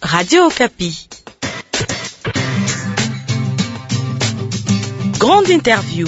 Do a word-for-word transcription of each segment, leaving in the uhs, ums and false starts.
Radio Okapi. Grande interview.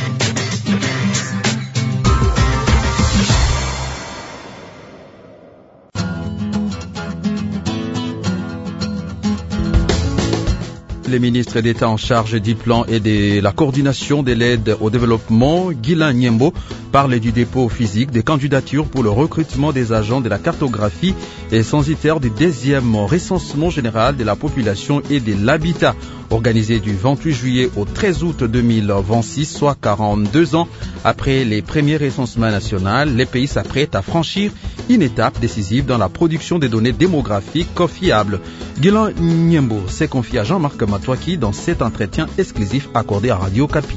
Les ministres d'État en charge du plan et de la coordination de l'aide au développement, Guilain Nyembo, parle du dépôt physique des candidatures pour le recrutement des agents de la cartographie et censitaire du deuxième recensement général de la population et de l'habitat, organisé du vingt-huit juillet au treize août deux mille vingt-six, soit quarante-deux ans après les premiers recensements nationaux. Les pays s'apprêtent à franchir une étape décisive dans la production des données démographiques fiables. Guilain Nyembo s'est confié à Jean-Marc Matouaki dans cet entretien exclusif accordé à Radio Okapi.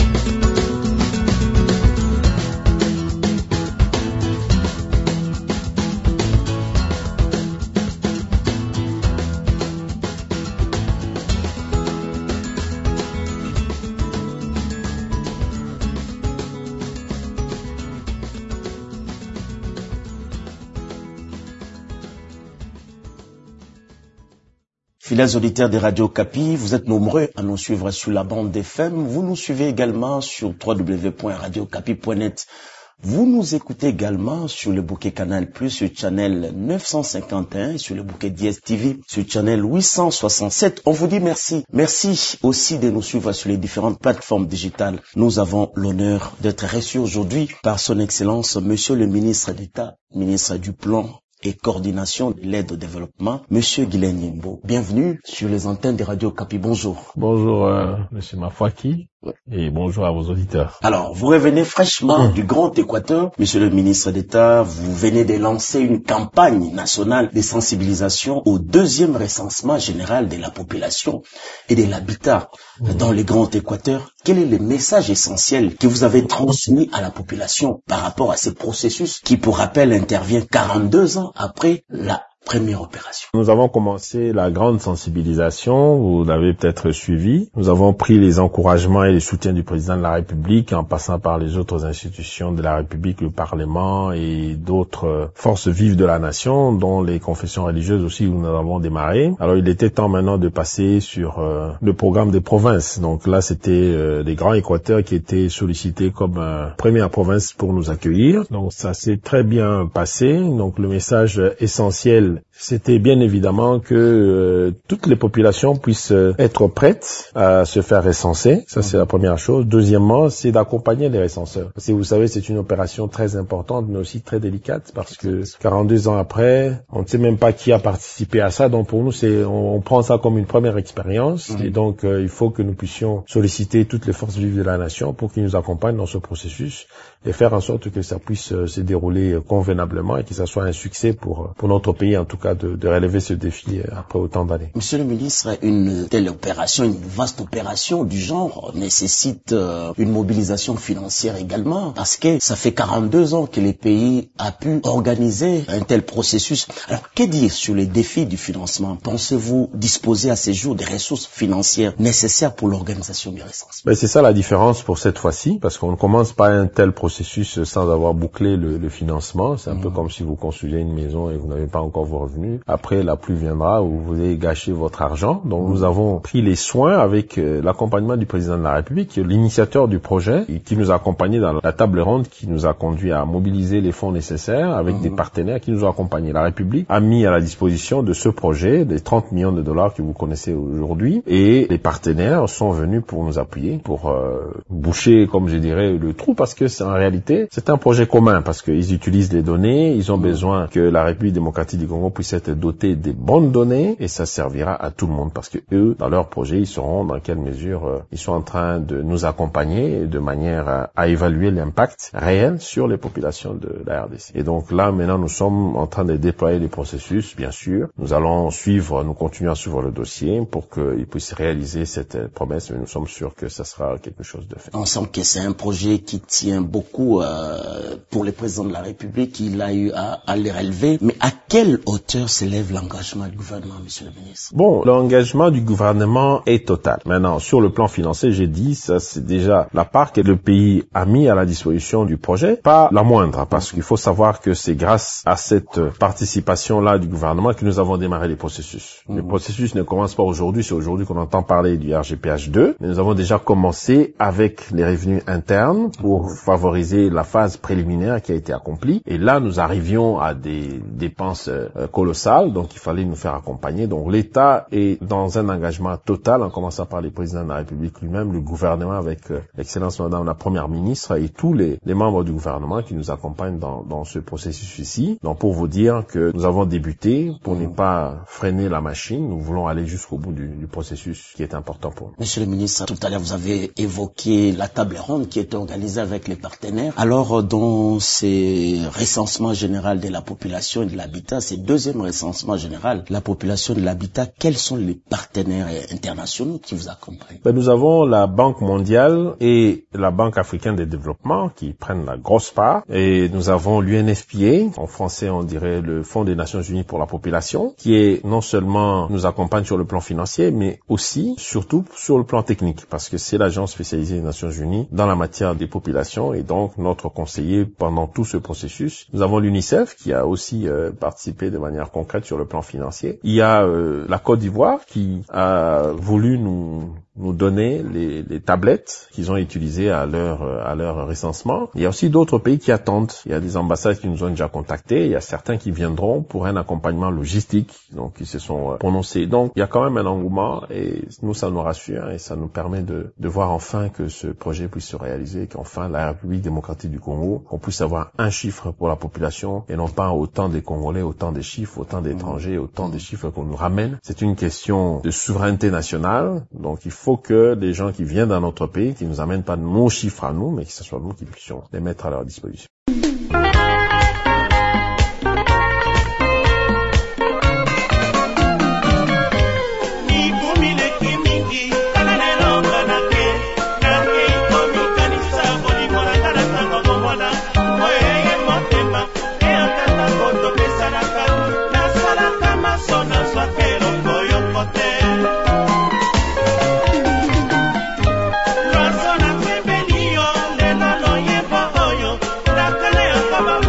Fidèles auditeurs de Radio Okapi, vous êtes nombreux à nous suivre sur la bande F M. Vous nous suivez également sur w w w point radio okapi point net. Vous nous écoutez également sur le bouquet Canal Plus sur channel neuf cent cinquante et un et sur le bouquet D S T V sur channel huit cent soixante-sept. On vous dit merci. Merci aussi de nous suivre sur les différentes plateformes digitales. Nous avons l'honneur d'être reçus aujourd'hui par son Excellence, Monsieur le ministre d'État, ministre du Plan et coordination de l'aide au développement, Monsieur Guilain Nyembo. Bienvenue sur les antennes de Radio Okapi. Bonjour. Bonjour, euh, Monsieur Matouaki. Ouais. Et bonjour à vos auditeurs. Alors, vous revenez fraîchement mmh. du Grand Équateur. Monsieur le ministre d'État, vous venez de lancer une campagne nationale de sensibilisation au deuxième recensement général de la population et de l'habitat mmh. dans le Grand Équateur. Quel est le message essentiel que vous avez transmis à la population par rapport à ce processus qui, pour rappel, intervient quarante-deux ans après la première opération? Nous avons commencé la grande sensibilisation, vous l'avez peut-être suivi. Nous avons pris les encouragements et les soutiens du président de la République en passant par les autres institutions de la République, le Parlement et d'autres forces vives de la nation, dont les confessions religieuses aussi où nous avons démarré. Alors il était temps maintenant de passer sur euh, le programme des provinces. Donc là c'était euh, les Grands Équateurs qui étaient sollicités comme euh, première province pour nous accueillir. Donc ça s'est très bien passé. Donc le message essentiel, c'était bien évidemment que euh, toutes les populations puissent euh, être prêtes à se faire recenser. Ça, c'est la première chose. Deuxièmement, c'est d'accompagner les recenseurs. Parce que vous savez, c'est une opération très importante, mais aussi très délicate, parce que quarante-deux ans après, on ne sait même pas qui a participé à ça. Donc pour nous, c'est on, on prend ça comme une première expérience. Mmh. Et donc, euh, il faut que nous puissions solliciter toutes les forces vives de la nation pour qu'ils nous accompagnent dans ce processus et faire en sorte que ça puisse euh, se dérouler euh, convenablement et que ça soit un succès pour, pour notre pays, en tout cas, de, de relever ce défi après autant d'années. Monsieur le ministre, une telle opération, une vaste opération du genre nécessite euh, une mobilisation financière également, parce que ça fait quarante-deux ans que les pays a pu organiser un tel processus. Alors, que dire sur les défis du financement? Pensez-vous disposer à ces jours des ressources financières nécessaires pour l'organisation du recensement? Ben, c'est ça la différence pour cette fois-ci, parce qu'on ne commence pas un tel processus sans avoir bouclé le, le financement. C'est un mmh. peu comme si vous construisez une maison et vous n'avez pas encore vos revenus. Après, la pluie viendra où vous allez gâcher votre argent. Donc, mmh. nous avons pris les soins avec euh, l'accompagnement du président de la République, l'initiateur du projet, et qui nous a accompagnés dans la table ronde, qui nous a conduit à mobiliser les fonds nécessaires avec mmh. des partenaires qui nous ont accompagnés. La République a mis à la disposition de ce projet des trente millions de dollars que vous connaissez aujourd'hui, et les partenaires sont venus pour nous appuyer, pour euh, boucher, comme je dirais, le trou, parce que c'est en réalité, c'est un projet commun, parce qu'ils utilisent les données, ils ont mmh. besoin que la République démocratique du Congo puisse être dotés des bonnes données et ça servira à tout le monde parce que eux, dans leur projet, ils sauront dans quelle mesure euh, ils sont en train de nous accompagner de manière à, à évaluer l'impact réel sur les populations de la R D C. Et donc là, maintenant, nous sommes en train de déployer les processus, bien sûr. Nous allons suivre, nous continuons à suivre le dossier pour qu'ils puissent réaliser cette promesse, mais nous sommes sûrs que ça sera quelque chose de fait. On sent que c'est un projet qui tient beaucoup euh, pour le président de la République, il a eu à, à les relever, mais à quelle hauteur s'élève l'engagement du gouvernement, monsieur le ministre? Bon, l'engagement du gouvernement est total. Maintenant, sur le plan financier, j'ai dit, ça c'est déjà la part que le pays a mis à la disposition du projet, pas la moindre, parce qu'il faut savoir que c'est grâce à cette participation-là du gouvernement que nous avons démarré les processus. Mmh. Le processus ne commence pas aujourd'hui, c'est aujourd'hui qu'on entend parler du R G P H deux, mais nous avons déjà commencé avec les revenus internes pour favoriser la phase préliminaire qui a été accomplie. Et là, nous arrivions à des dépenses euh, colossales, donc il fallait nous faire accompagner. Donc l'État est dans un engagement total, en commençant par le président de la République lui-même, le gouvernement avec euh, l'excellence madame la première ministre et tous les, les membres du gouvernement qui nous accompagnent dans, dans ce processus ici. Donc pour vous dire que nous avons débuté, pour ne pas freiner la machine, nous voulons aller jusqu'au bout du, du processus qui est important pour nous. Monsieur le ministre, tout à l'heure vous avez évoqué la table ronde qui était organisée avec les partenaires. Alors dans ces recensements général de la population et de l'habitat, c'est deuxième recensement général de la population et de l'habitat, quels sont les partenaires internationaux qui vous accompagnent? Ben, nous avons la Banque mondiale et la Banque africaine de développement qui prennent la grosse part, et nous avons l'U N F P A, en français on dirait le Fonds des Nations Unies pour la population, qui est non seulement nous accompagne sur le plan financier, mais aussi, surtout sur le plan technique, parce que c'est l'agence spécialisée des Nations Unies dans la matière des populations, et donc notre conseiller pendant tout ce processus. Nous avons l'UNICEF qui a aussi euh, participé de manière concrète sur le plan financier. Il y a euh, la Côte d'Ivoire qui a voulu nous nous donner les, les tablettes qu'ils ont utilisées à leur à leur recensement. Il y a aussi d'autres pays qui attendent. Il y a des ambassades qui nous ont déjà contactés. Il y a certains qui viendront pour un accompagnement logistique, donc ils se sont prononcés. Donc il y a quand même un engouement, et nous ça nous rassure et ça nous permet de de voir enfin que ce projet puisse se réaliser, qu'enfin la République démocratique du Congo, qu'on puisse avoir un chiffre pour la population et non pas autant des Congolais, autant des chiffres, autant d'étrangers, autant des chiffres qu'on nous ramène. C'est une question de souveraineté nationale, donc il faut que les gens qui viennent dans notre pays, qui nous amènent pas nos chiffres à nous, mais que ce soit nous qui puissions les mettre à leur disposition. Come on.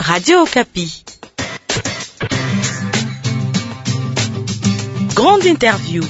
Radio Okapi. Grande interview.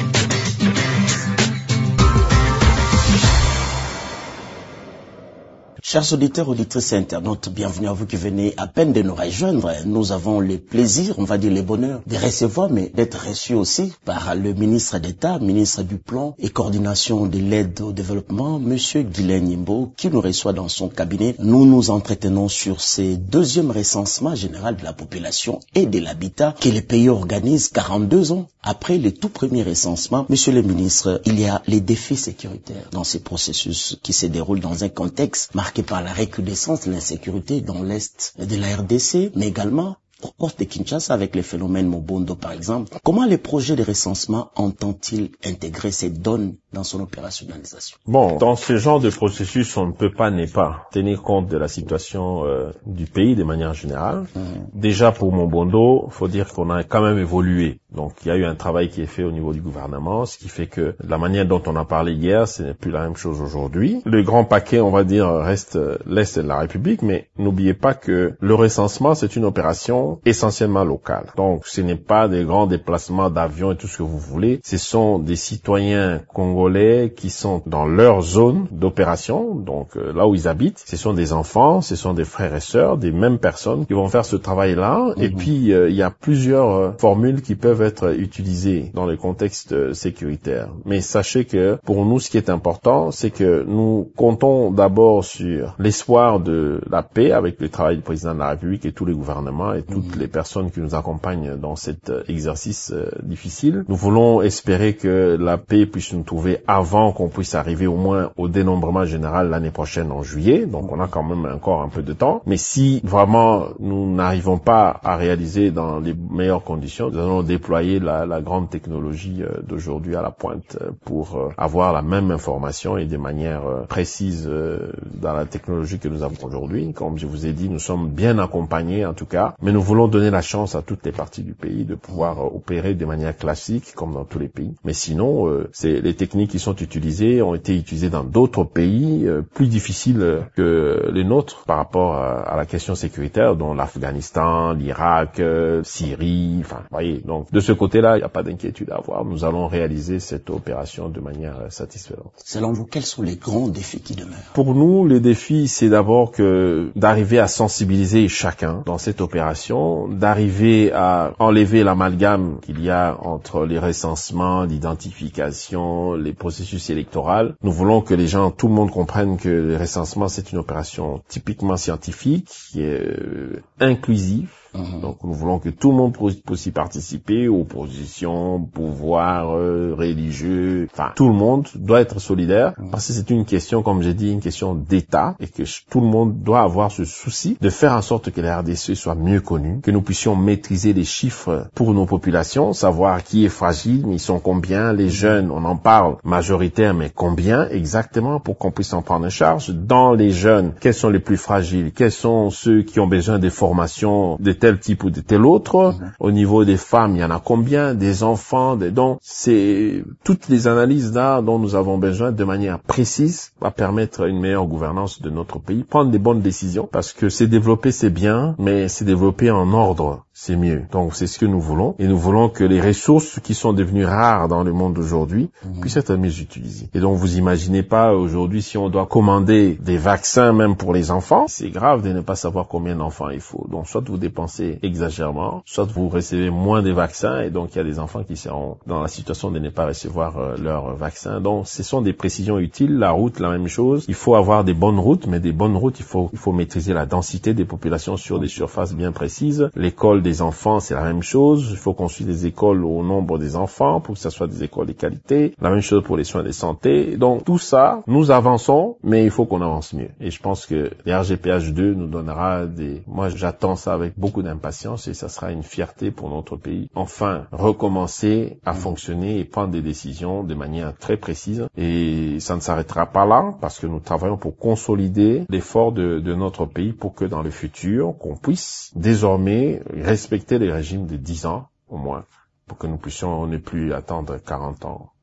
Chers auditeurs, auditrices et internautes, bienvenue à vous qui venez à peine de nous rejoindre. Nous avons le plaisir, on va dire le bonheur, de recevoir, mais d'être reçus aussi par le ministre d'État, ministre du Plan et Coordination de l'aide au développement, Monsieur Guilain Nyembo, qui nous reçoit dans son cabinet. Nous nous entretenons sur ce deuxième recensement général de la population et de l'habitat que le pays organise quarante-deux ans après le tout premier recensement. Monsieur le ministre, il y a les défis sécuritaires dans ces processus qui se déroulent dans un contexte marqué par la recrudescence de l'insécurité dans l'est de la R D C, mais également au port de Kinshasa avec les phénomènes Mobondo par exemple. Comment les projets de recensement entend-ils intégrer ces données dans son opérationnalisation? Bon, dans ce genre de processus, on ne peut pas ne pas tenir compte de la situation euh, du pays de manière générale. Mmh. Déjà pour Mobondo, faut dire qu'on a quand même évolué. Donc il y a eu un travail qui est fait au niveau du gouvernement, ce qui fait que la manière dont on a parlé hier, ce n'est plus la même chose aujourd'hui. Le grand paquet, on va dire, reste l'Est de la République, mais n'oubliez pas que le recensement, c'est une opération essentiellement locale. Donc ce n'est pas des grands déplacements d'avions et tout ce que vous voulez. Ce sont des citoyens congolais qui sont dans leur zone d'opération, donc euh, là où ils habitent. Ce sont des enfants, ce sont des frères et sœurs, des mêmes personnes qui vont faire ce travail-là. Mmh. Et puis euh, il y a plusieurs euh, formules qui peuvent être utilisées dans le contexte euh, sécuritaire. Mais sachez que pour nous, ce qui est important, c'est que nous comptons d'abord sur l'espoir de la paix avec le travail du président de la République et tous les gouvernements et toutes les personnes qui nous accompagnent dans cet exercice euh, difficile. Nous voulons espérer que la paix puisse nous trouver avant qu'on puisse arriver au moins au dénombrement général l'année prochaine en juillet. Donc on a quand même encore un peu de temps. Mais si vraiment nous n'arrivons pas à réaliser dans les meilleures conditions, nous allons déployer la, la grande technologie euh, d'aujourd'hui à la pointe euh, pour euh, avoir la même information et de manière euh, précise euh, dans la technologie que nous avons aujourd'hui. Comme je vous ai dit, nous sommes bien accompagnés en tout cas, mais nous voulons donner la chance à toutes les parties du pays de pouvoir euh, opérer de manière classique comme dans tous les pays. Mais sinon, euh, c'est les techniques qui sont utilisées ont été utilisées dans d'autres pays euh, plus difficiles que les nôtres par rapport à, à la question sécuritaire, dont l'Afghanistan, l'Irak, euh, Syrie, enfin, vous voyez. Donc, de ce côté-là, il n'y a pas d'inquiétude à avoir. Nous allons réaliser cette opération de manière euh, satisfaisante. Selon vous, quels sont les grands défis qui demeurent? Pour nous, les défis, c'est d'abord que d'arriver à sensibiliser chacun dans cette opération, d'arriver à enlever l'amalgame qu'il y a entre les recensements, l'identification, les processus électoraux. Nous voulons que les gens, tout le monde comprenne que le recensement, c'est une opération typiquement scientifique, qui est euh, inclusive. Mmh. Donc nous voulons que tout le monde puisse y participer, opposition, pouvoir, euh, religieux, enfin tout le monde doit être solidaire, mmh. parce que c'est une question, comme j'ai dit, une question d'État, et que tout le monde doit avoir ce souci de faire en sorte que la R D C soit mieux connue, que nous puissions maîtriser les chiffres pour nos populations, savoir qui est fragile, mais ils sont combien, les jeunes, on en parle majoritaire, mais combien exactement pour qu'on puisse en prendre en charge. Dans les jeunes, quels sont les plus fragiles, quels sont ceux qui ont besoin de formations de tel type ou de tel autre. Mmh. Au niveau des femmes, il y en a combien, des enfants, des dons. C'est toutes les analyses là dont nous avons besoin de manière précise à permettre une meilleure gouvernance de notre pays, prendre des bonnes décisions, parce que c'est développer c'est bien, mais c'est développer en ordre, c'est mieux. Donc c'est ce que nous voulons, et nous voulons que les ressources qui sont devenues rares dans le monde d'aujourd'hui mmh. puissent être mieux utilisées. Et donc vous imaginez pas aujourd'hui si on doit commander des vaccins même pour les enfants, c'est grave de ne pas savoir combien d'enfants il faut. Donc soit vous dépensez exagérément, soit vous recevez moins de vaccins et donc il y a des enfants qui seront dans la situation de ne pas recevoir euh, leur vaccin. Donc ce sont des précisions utiles. La route, la même chose. Il faut avoir des bonnes routes, mais des bonnes routes, il faut il faut maîtriser la densité des populations sur des surfaces bien précises. L'école des enfants, c'est la même chose. Il faut construire des écoles au nombre des enfants pour que ce soit des écoles de qualité. La même chose pour les soins de santé. Donc tout ça, nous avançons, mais il faut qu'on avance mieux. Et je pense que les R G P H deux nous donnera des... Moi, j'attends ça avec beaucoup d'impatience et ça sera une fierté pour notre pays. Enfin, recommencer à fonctionner et prendre des décisions de manière très précise. Et ça ne s'arrêtera pas là parce que nous travaillons pour consolider l'effort de, de notre pays pour que dans le futur, qu'on puisse désormais respecter les régimes de dix ans au moins pour que nous puissions ne plus attendre quarante ans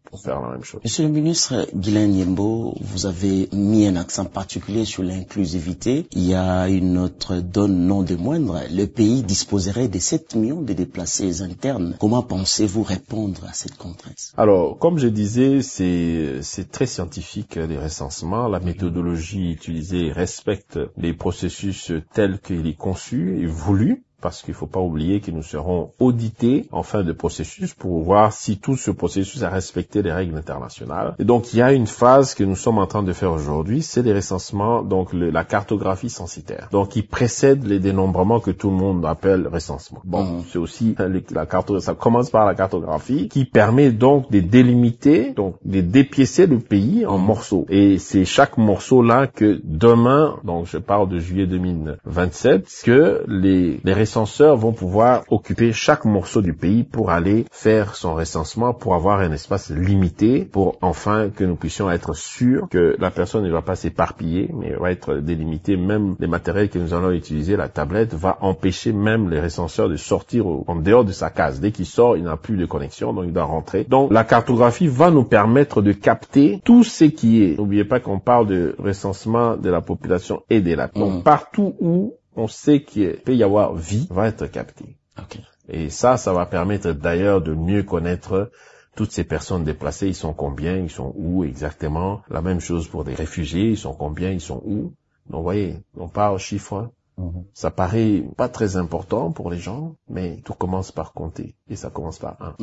pour faire la même chose. Monsieur le ministre Guilain Nyembo, vous avez mis un accent particulier sur l'inclusivité. Il y a une autre donne non de moindre. Le pays disposerait de sept millions de déplacés internes. Comment pensez-vous répondre à cette contrainte? Alors, comme je disais, c'est c'est très scientifique, les recensements. La méthodologie utilisée respecte les processus tels qu'il est conçu et voulu. Parce qu'il ne faut pas oublier que nous serons audités en fin de processus pour voir si tout ce processus a respecté les règles internationales. Et donc, il y a une phase que nous sommes en train de faire aujourd'hui, c'est les recensements, donc le, la cartographie censitaire. Donc, qui précède les dénombrements que tout le monde appelle recensement. Bon, mmh. c'est aussi la cartographie, ça commence par la cartographie qui permet donc de délimiter, donc de dépiécer le pays en mmh. morceaux. Et c'est chaque morceau-là que demain, donc je parle de juillet deux mille vingt-sept, que les, les recenseurs vont pouvoir occuper chaque morceau du pays pour aller faire son recensement, pour avoir un espace limité, pour enfin que nous puissions être sûrs que la personne ne va pas s'éparpiller, mais va être délimitée. Même les matériels que nous allons utiliser, la tablette, va empêcher même les recenseurs de sortir au, en dehors de sa case. Dès qu'il sort, il n'a plus de connexion, donc il doit rentrer. Donc la cartographie va nous permettre de capter tout ce qui est. N'oubliez pas qu'on parle de recensement de la population et des lacs. Donc mmh. partout où on sait qu'il peut y avoir vie, va être capté. Okay. Et ça, ça va permettre d'ailleurs de mieux connaître toutes ces personnes déplacées. Ils sont combien, ils sont où exactement. La même chose pour des réfugiés, ils sont combien, ils sont où. Donc, vous voyez, on parle chiffres. Mm-hmm. Ça paraît pas très important pour les gens, mais tout commence par compter. Et ça commence par un.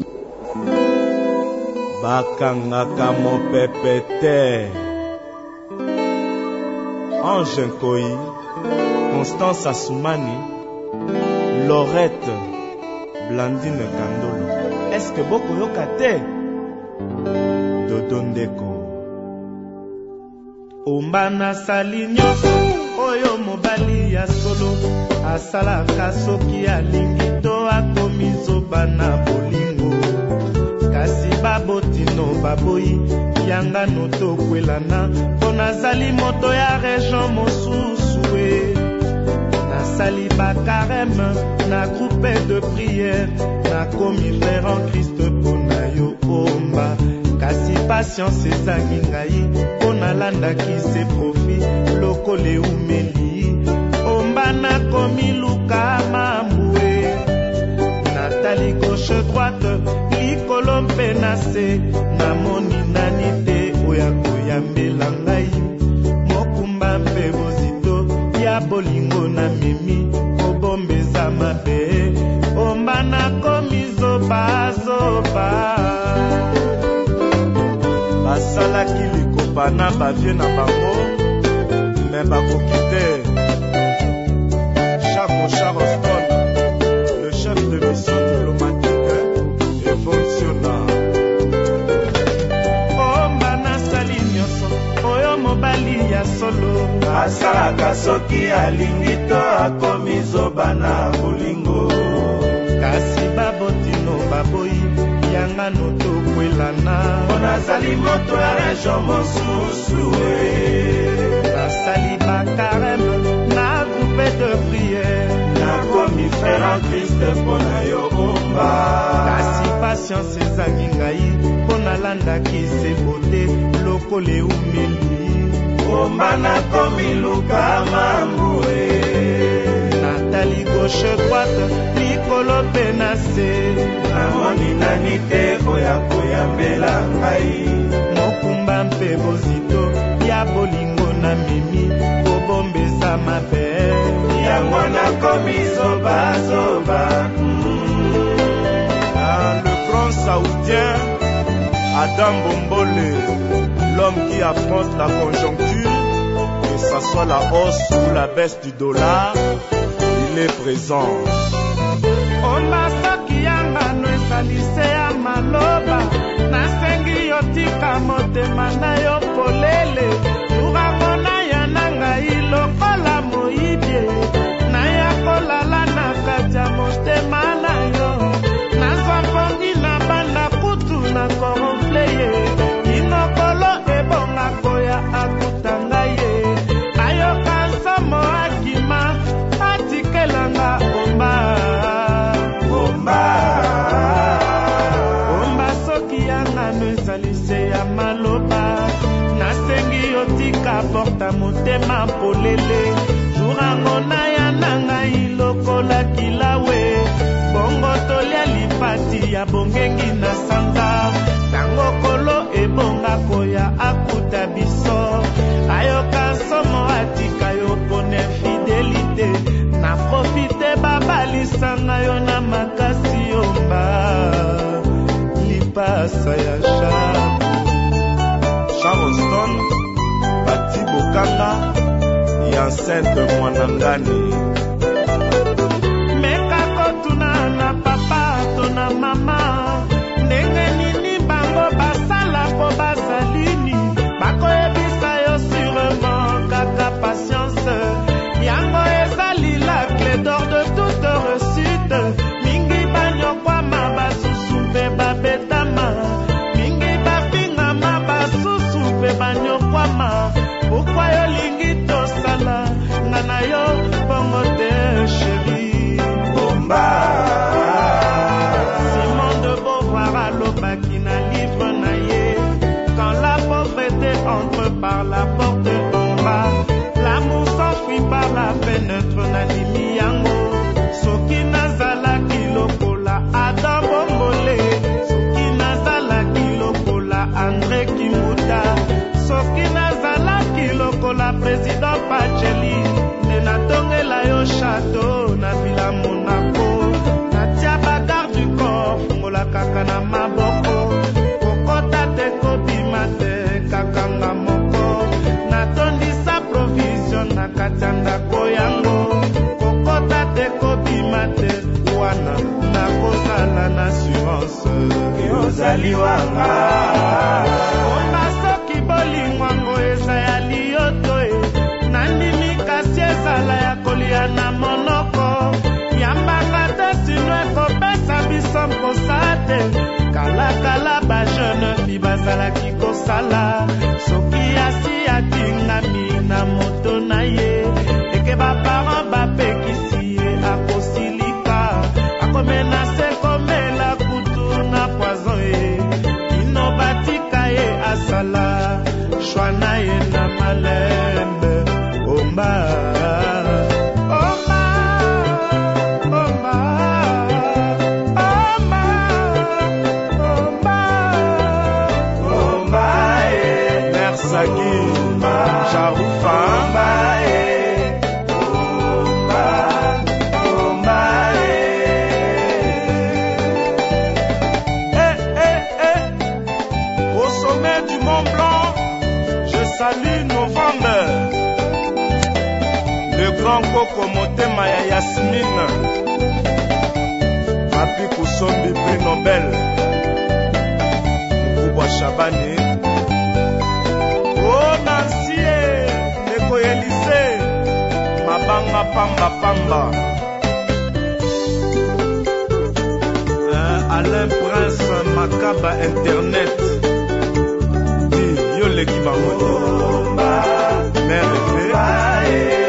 Bakangaka mo pépété. Ange Nkoi. Constance Assoumani, Laurette, Blandine Kandolo. Est-ce que Boko Yokate? Dodondeko. Ombana Salinyoso, Oyo Mobali ya solo, Asala Kasoki Alingito Akomizo Bana Bolingo. Kasi Babotino Baboyi, Yanga Noto Kwelana, Ponazali Moto ya Région Mosusu. Na sali ba carême, na groupe de prière, na komi frère en Christ pona yo omba. Kasi patience ezangi ngai, pona landa ki se profit, lokole umeli. Omba na komi luka mambue. Nathalie gauche droite, likolo mpe na se, na moni nani te oya koyambela ngai. Mokumba mpe bozito, ya bolingo na mimi, obombeza mabe, ombana komizo bazoba. Basala kilikopa na bavie na bango, me bakokite. Charles Charleston, le chef de mission diplomatique, évolutionna. Ombana sali nyoso, oyo mobali ya solo. Asalaka soki alingito akomizo bana bolingo. Kasi babotino baboyi yanga noto kwelana. Onazali moto ya région mosusu. Nasali ba carême na groupe de prière. Nakomi frère en Christ pona yo omba. Kasi patience ezangi ngai pona landa ki se bote lokole umeli. Ombana komi luka mambue. Nathalie gauche droite, likolo penase. Namoni nani te oya koyambela ngai. Mokumba mpe bozito, ya bolingo na mimi, obombeza mabe. Yango nakomi zoba zoba. Ah, le grand saoudien, Adam Bombole, l'homme qui affronte la conjoncture, que ce soit la hausse ou la baisse du dollar, il est présent. Ombasaki yanga no esalise ya maloba, nasengi yotika motema na yo polele, uramona ya nanga ilokola moibie, na ya kolala na kati ya motema na yo, nazwa mpongi na banda kutu na koronfleye, inokolo ebonga koya akutanga ye, ayoka nsomo akima, atikelanga omba. Omba, omba soki yanga no ezali la porta motema polele Jurango na ya nangai lokola kilawe Bongo tolia lipati ya bongengi na sanga Tango kolo ebonga koya akuta biso Ayoka somo atika yo pone fidelite Na profite babali sanga yo na makasi yomba Lipasa ya shabu Charleston Bati Bokanga Yancente Mwanangani Meka kotuna na papa tona mama Ndenge nini bango basala po basalini Bako ebisa yo sûrement kaka patience Yango ezali la clé d'or de toute réussite Mingi banyo kwa mabasusu pe babetama Mingi bafinga mabasusu pe banyo kwa ma Pourquoi yo lingi tosala Ngana yo bongo te chérie Bomba Simon de Beauvoir alobaki na livre na ye Quand la pauvreté entre par la porte en bas L'amour s'enfuit par la fenêtre na limi yango Soki nazalaki lokola Adam Bombole Soki nazalaki lokola André Kimuta Soki nazalaki lokola président Pacheli Nde natongela yo château na villa Monaco Natia bagarre du corps fungola kaka na maboko Kokota te kobima te kakanga moko Natondisa provision na katanda koyango Kokota te kobima te wana na kozala na assurance Yozali wanga Omba soki bolingwango eza ya liyoto e Nandimi kasi ezala ya kolia na monoko Yambaka te sino ekopesa biso mposa te Kala kala ba jeune fi bazalaki kosala Soki asi atingami na moto na ye Eke ba parent bapekisi ye akosilika Akomenase komela kutu na poison ye Kino batika ye asala Shwana ye na malembe Omba Omba Omba Omba Omba Omba e Mersaki Charoufa Omba e Omba Omba Eh eh eh Au sommet du Mont Blanc Je salue nos vendeurs Le grand Koko Motema ya Yasmine Papi Kusombi prix Nobel Mkubwa Shabani Oh Nancy Neko Elise Mabanga Pamba Pamba euh, Alain Prince Makaba Internet Di Yoleki Bangoto Mère Fé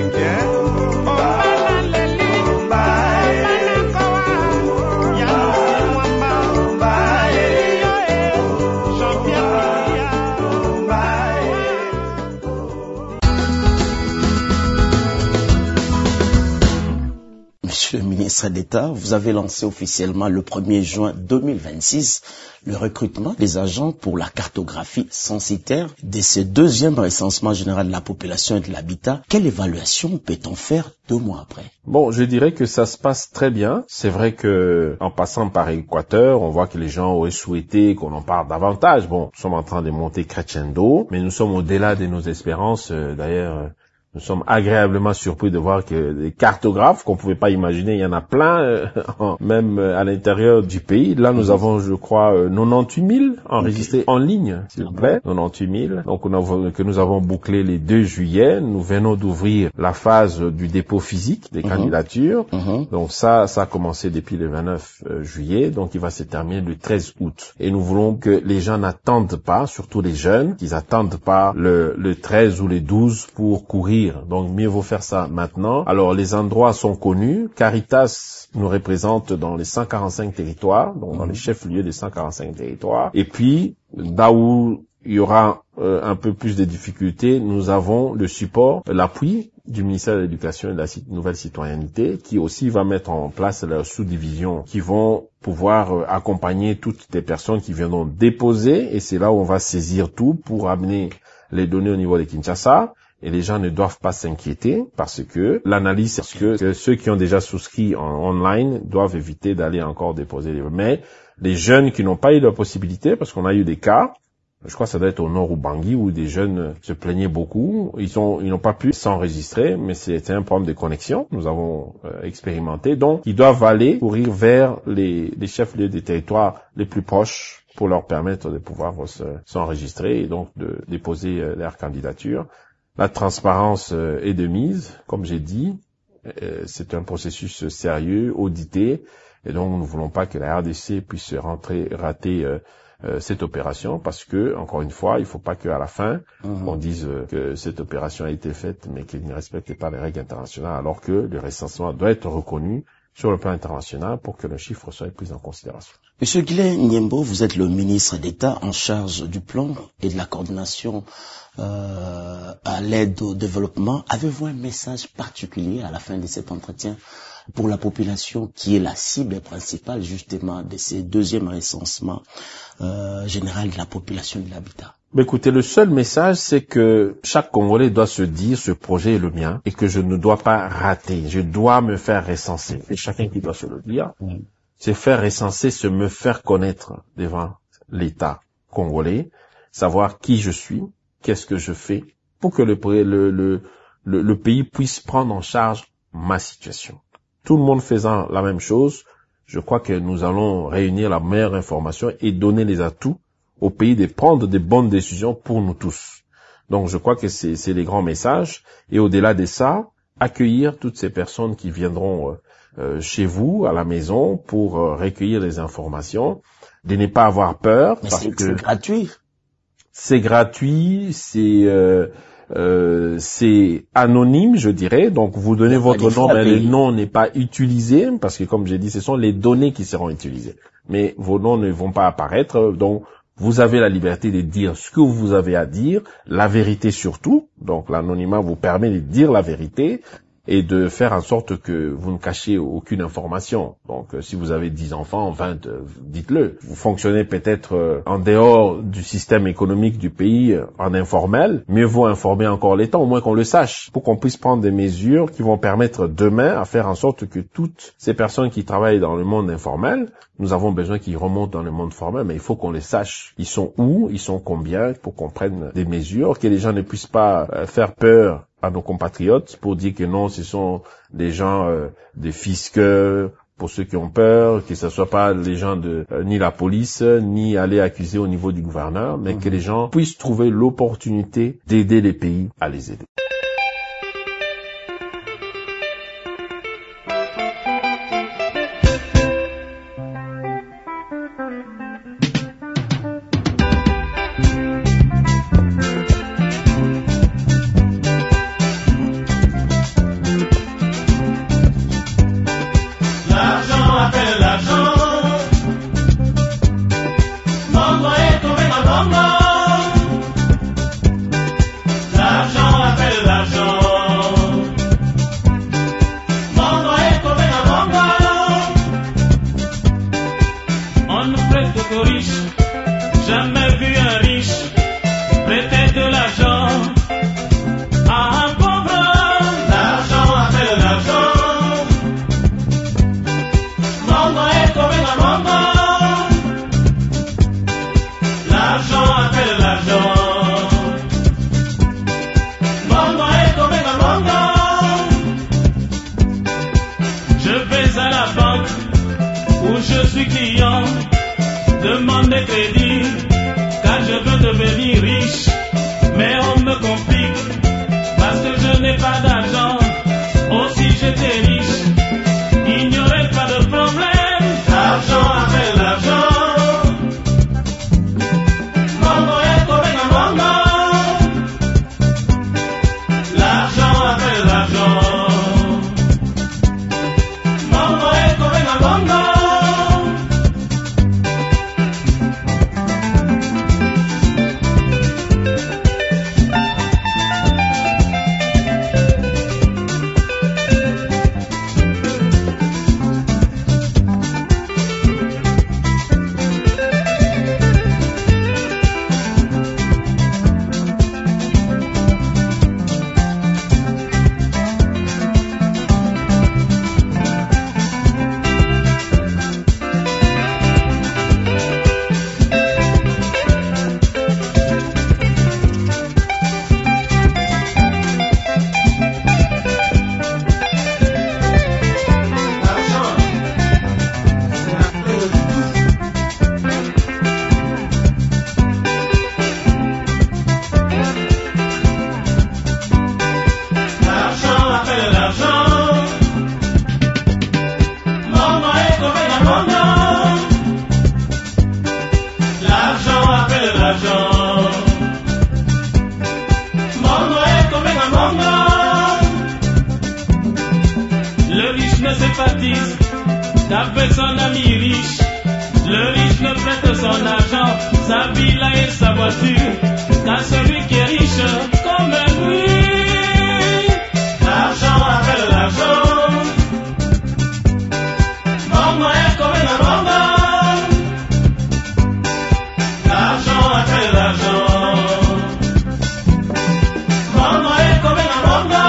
Monsieur le ministre d'État, vous avez lancé officiellement le premier juin deux mille vingt-six le recrutement des agents pour la cartographie censitaire de ce deuxième recensement général de la population et de l'habitat. Quelle évaluation peut-on faire deux mois après? Bon, je dirais que ça se passe très bien. C'est vrai que en passant par Équateur, on voit que les gens auraient souhaité qu'on en parle davantage. Bon, nous sommes en train de monter crescendo, mais nous sommes au-delà de nos espérances. Euh, d'ailleurs, nous sommes agréablement surpris de voir que les cartographes qu'on pouvait pas imaginer, il y en a plein, euh, même à l'intérieur du pays. Là, nous avons, je crois, euh, quatre-vingt-dix-huit mille enregistrés okay. en ligne, s'il vous plaît. quatre-vingt-dix-huit mille. Donc, nous avons, que nous avons bouclé les deux juillet. Nous venons d'ouvrir la phase du dépôt physique des uh-huh. candidatures. Uh-huh. Donc, ça, ça a commencé depuis le vingt-neuf juillet. Donc, il va se terminer le treize août. Et nous voulons que les gens n'attendent pas, surtout les jeunes, qu'ils attendent pas le, le treize ou le douze pour courir. Donc, mieux vaut faire ça maintenant. Alors, les endroits sont connus. Caritas nous représente dans les cent quarante-cinq territoires, donc dans les chefs-lieux des cent quarante-cinq territoires. Et puis, là où il y aura euh, un peu plus de difficultés, nous avons le support, l'appui du ministère de l'Éducation et de la Nouvelle Citoyenneté, qui aussi va mettre en place leurs sous-divisions, qui vont pouvoir euh, accompagner toutes les personnes qui viendront déposer, et c'est là où on va saisir tout pour amener les données au niveau de Kinshasa. Et les gens ne doivent pas s'inquiéter parce que l'analyse, c'est que, que ceux qui ont déjà souscrit en online doivent éviter d'aller encore déposer les... Mais les jeunes qui n'ont pas eu la possibilité, parce qu'on a eu des cas, je crois que ça doit être au nord ou Bangui, où des jeunes se plaignaient beaucoup, ils ont, ils n'ont pas pu s'enregistrer, mais c'était un problème de connexion, nous avons euh, expérimenté. Donc, ils doivent aller courir vers les, les chefs-lieux des territoires les plus proches pour leur permettre de pouvoir se, s'enregistrer et donc de déposer euh, leur candidature. La transparence est de mise, comme j'ai dit, c'est un processus sérieux, audité, et donc nous ne voulons pas que la R D C puisse rentrer, rater euh, euh, cette opération, parce que, encore une fois, il ne faut pas qu'à la fin, mmh. on dise que cette opération a été faite, mais qu'elle ne respecte pas les règles internationales, alors que le recensement doit être reconnu sur le plan international pour que le chiffre soit pris en considération. Monsieur Guilain Nyembo, vous êtes le ministre d'État en charge du plan et de la coordination euh, à l'aide au développement. Avez-vous un message particulier à la fin de cet entretien pour la population qui est la cible principale justement de ces deuxièmes recensements euh, général de la population de l'habitat? Écoutez, le seul message, c'est que chaque Congolais doit se dire ce projet est le mien et que je ne dois pas rater. Je dois me faire recenser. C'est chacun qui doit se le dire. Mmh. C'est faire recenser, c'est me faire connaître devant l'État congolais, savoir qui je suis, qu'est-ce que je fais, pour que le, le, le, le, le pays puisse prendre en charge ma situation. Tout le monde faisant la même chose, je crois que nous allons réunir la meilleure information et donner les atouts au pays de prendre des bonnes décisions pour nous tous. Donc je crois que c'est, c'est les grands messages. Et au-delà de ça, accueillir toutes ces personnes qui viendront euh, chez vous, à la maison, pour euh, recueillir les informations, de ne pas avoir peur. Mais parce c'est, que c'est gratuit. C'est gratuit, c'est... Euh, Euh, c'est anonyme, je dirais. Donc, vous donnez votre nom, mais le nom n'est pas utilisé parce que, comme j'ai dit, ce sont les données qui seront utilisées. Mais vos noms ne vont pas apparaître. Donc, vous avez la liberté de dire ce que vous avez à dire, la vérité surtout. Donc, l'anonymat vous permet de dire la vérité et de faire en sorte que vous ne cachez aucune information. Donc, euh, si vous avez dix enfants, vingt, euh, dites-le. Vous fonctionnez peut-être euh, en dehors du système économique du pays, euh, en informel. Mieux vaut informer encore l'État, au moins qu'on le sache, pour qu'on puisse prendre des mesures qui vont permettre demain à faire en sorte que toutes ces personnes qui travaillent dans le monde informel, nous avons besoin qu'ils remontent dans le monde formel, mais il faut qu'on les sache. Ils sont où, ils sont combien, pour qu'on prenne des mesures, que les gens ne puissent pas euh, faire peur à nos compatriotes pour dire que non, ce sont des gens, euh, des fiscaux, pour ceux qui ont peur, que ce ne soit pas les gens de euh, ni la police, ni aller accuser au niveau du gouverneur, mais mmh. que les gens puissent trouver l'opportunité d'aider les pays à les aider. Le riche ne s'épatise qu'avec son ami riche. Le riche ne prête son argent, sa villa et sa voiture, qu'à celui qui est riche comme lui. L'argent appelle l'argent. Maman est comme un maman. L'argent appelle l'argent. Maman est comme un maman.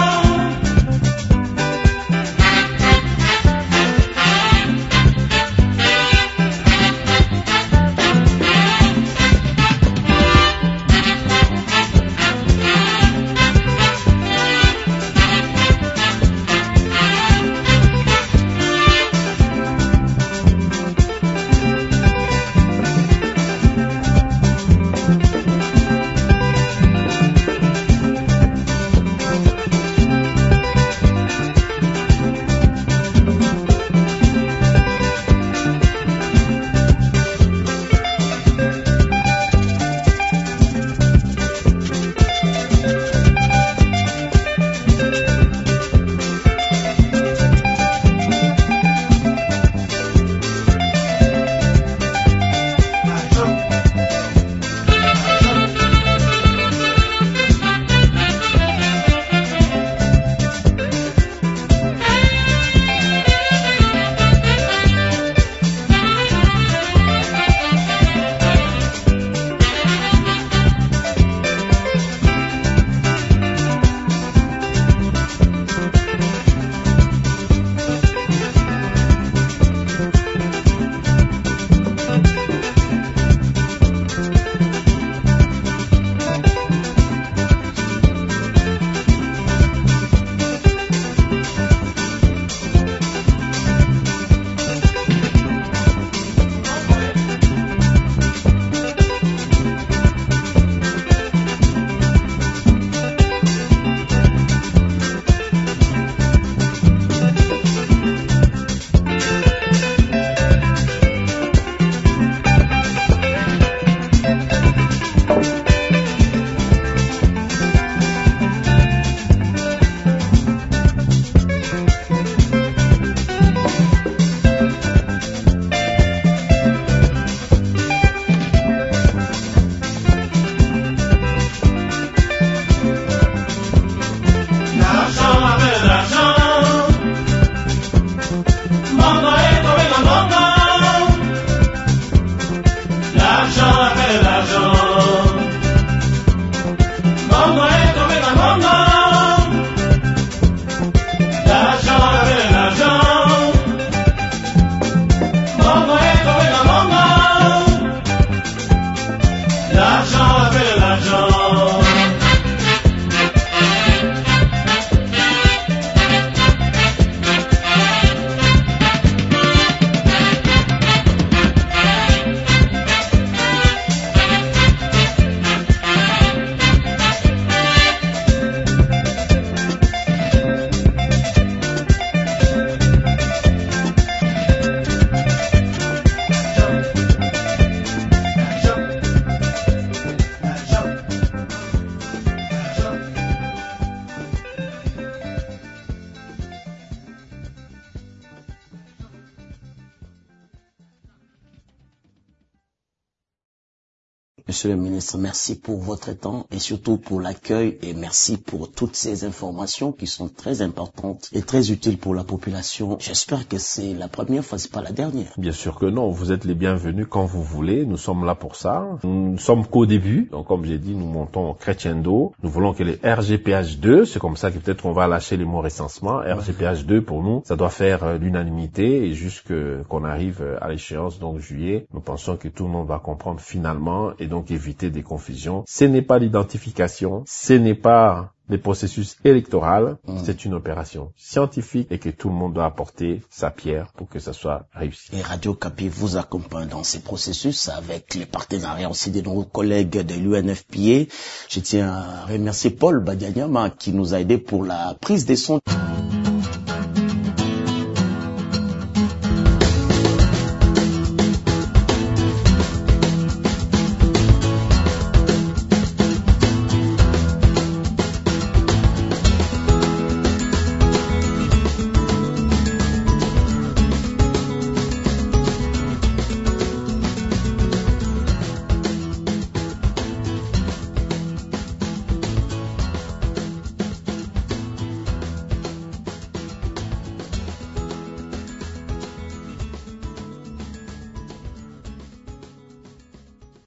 Monsieur le ministre, merci pour votre temps et surtout pour l'accueil et merci pour toutes ces informations qui sont très importantes et très utiles pour la population. J'espère que c'est la première fois, c'est pas la dernière. Bien sûr que non, vous êtes les bienvenus quand vous voulez, nous sommes là pour ça. Nous ne sommes qu'au début, donc comme j'ai dit, nous montons au crescendo. Nous voulons que les R G P H deux, c'est comme ça que peut-être on va lâcher les mots recensement. R G P H deux pour nous, ça doit faire euh, l'unanimité et jusque qu'on arrive à l'échéance, donc juillet, nous pensons que tout le monde va comprendre finalement et donc éviter des confusions. Ce n'est pas l'identification, ce n'est pas des processus électoraux, mmh. c'est une opération scientifique et que tout le monde doit apporter sa pierre pour que ça soit réussi. Et Radio Kapi vous accompagne dans ces processus avec les partenariats aussi de nos collègues de l'U N F P A. Je tiens à remercier Paul Badianyama qui nous a aidé pour la prise des sons.